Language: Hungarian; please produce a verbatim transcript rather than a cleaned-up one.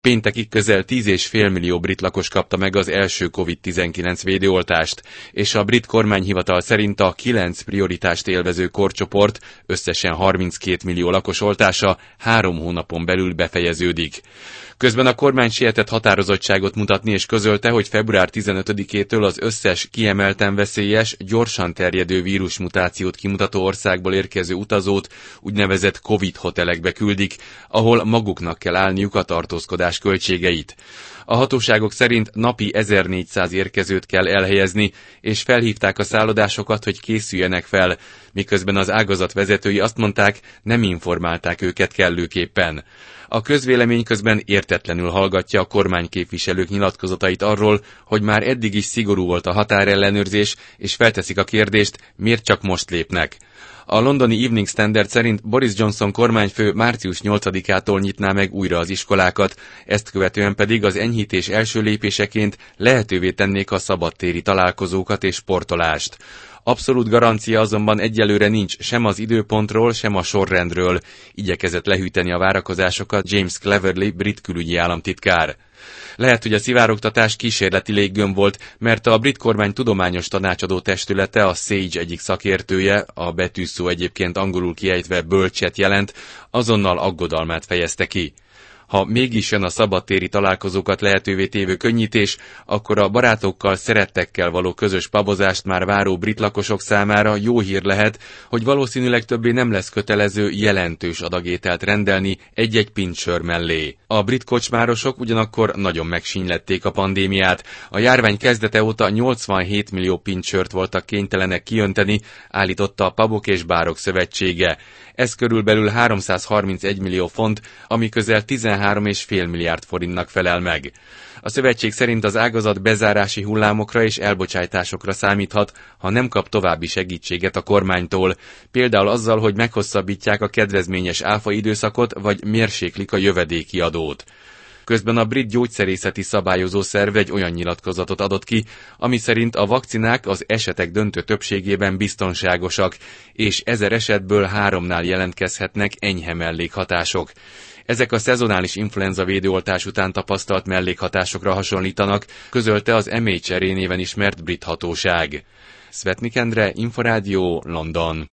Péntekig közel tíz egész öt millió brit lakos kapta meg az első kovid tizenkilenc védőoltást, és a brit kormányhivatal szerint a kilenc prioritást élvező korcsoport összesen harminckét millió lakos oltása három hónapon belül befejeződik. Közben a kormány sietett határozottságot mutatni, és közölte, hogy február tizenötödikétől az összes kiemelten veszélyes, gyorsan terjedő vírusmutációt kimutató országból érkező utazót úgynevezett Covid hotelekbe küldik, ahol maguknak kell állniuk a tartózkodás költségeit. A hatóságok szerint napi ezernégyszáz érkezőt kell elhelyezni, és felhívták a szállodásokat, hogy készüljenek fel, miközben az ágazat vezetői azt mondták, nem informálták őket kellőképpen. A közvélemény közben értetlenül hallgatja a kormányképviselők nyilatkozatait arról, hogy már eddig is szigorú volt a határellenőrzés, és felteszik a kérdést, miért csak most lépnek. A londoni Evening Standard szerint Boris Johnson kormányfő március nyolcadikától nyitná meg újra az iskolákat, ezt követően pedig az enyhítés első lépéseként lehetővé tennék a szabadtéri találkozókat és sportolást. Abszolút garancia azonban egyelőre nincs sem az időpontról, sem a sorrendről, igyekezett lehűteni a várakozásokat James Cleverly brit külügyi államtitkár. Lehet, hogy a szivárogtatás kísérleti léggömb volt, mert a brit kormány tudományos tanácsadó testülete, a SAGE egyik szakértője, a betűszó egyébként angolul kiejtve bölcset jelent, azonnal aggodalmát fejezte ki. Ha mégis jön a szabadtéri találkozókat lehetővé tévő könnyítés, akkor a barátokkal, szerettekkel való közös pabozást már váró brit lakosok számára jó hír lehet, hogy valószínűleg többé nem lesz kötelező jelentős adagételt rendelni egy-egy pint sör mellé. A brit kocsmárosok ugyanakkor nagyon megsínylették a pandémiát. A járvány kezdete óta nyolcvanhét millió pint sört voltak kénytelenek kiönteni, állította a Pubok és Bárok Szövetsége. Ez körülbelül háromszázharmincegy millió font, ami közel tizenhárom egész öt milliárd forintnak felel meg. A szövetség szerint az ágazat bezárási hullámokra és elbocsátásokra számíthat, ha nem kap további segítséget a kormánytól, például azzal, hogy meghosszabbítják a kedvezményes áfa időszakot, vagy mérséklik a jövedéki adót. Közben a brit gyógyszerészeti szabályozó szerv egy olyan nyilatkozatot adott ki, ami szerint a vakcinák az esetek döntő többségében biztonságosak, és ezer esetből háromnál jelentkezhetnek enyhe mellékhatások. Ezek a szezonális influenza védőoltás után tapasztalt mellékhatásokra hasonlítanak, közölte az em há er á néven ismert brit hatóság. Szvetnik Endre, Inforádió, London.